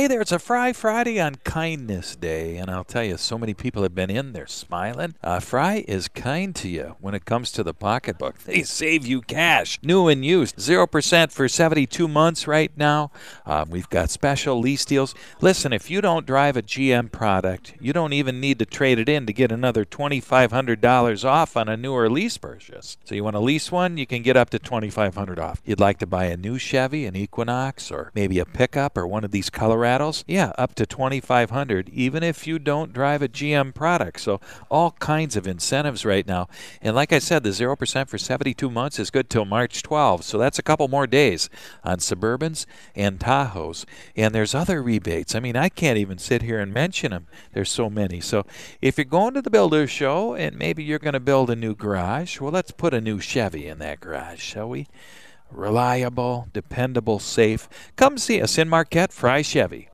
Hey there, it's a Fry Friday on Kindness Day, and I'll tell you, so many people have been in there smiling. Fry is kind to you when it comes to the pocketbook. They save you cash, new and used, 0% for 72 months right now. We've got special lease deals. Listen, if you don't drive a GM product, you don't even need to trade it in to get another $2,500 off on a newer lease purchase. So you want to lease one, you can get up to $2,500 off. You'd like to buy a new Chevy, an Equinox, or maybe a pickup or one of these Colorados? Yeah, up to $2,500, even if you don't drive a GM product. So all kinds of incentives right now. And like I said, the 0% for 72 months is good till March 12. So that's a couple more days on Suburbans and Tahoes. And there's other rebates. I mean, I can't even sit here and mention them. There's so many. So if you're going to the Builder Show and maybe you're going to build a new garage, well, let's put a new Chevy in that garage, shall we? Reliable, dependable, safe. Come see us in Marquette, Fry Chevy.